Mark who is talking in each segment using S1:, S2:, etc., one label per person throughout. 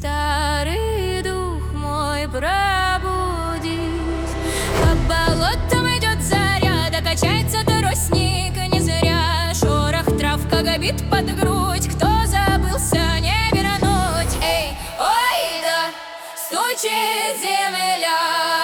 S1: Старый дух мой, пробудись. По болотам идет заря, да качается тростник не зря. Шорох трав, как обид под грудь, кто забылся, не вернуть. Эй, ой, да, стучит земля.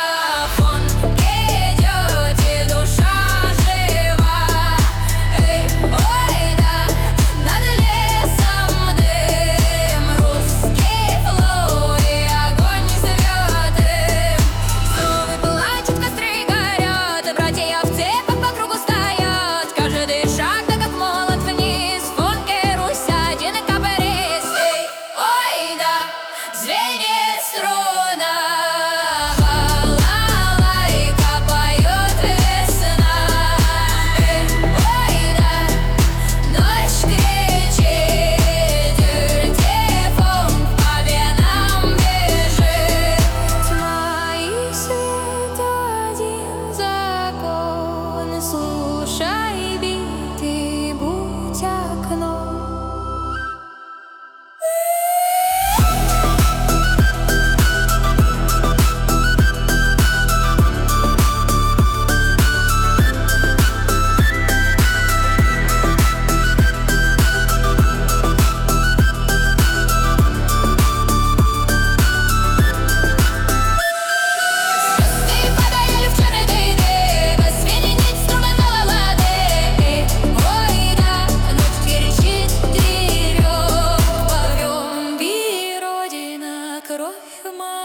S1: Слушай бит и будь окном. Кровь моя.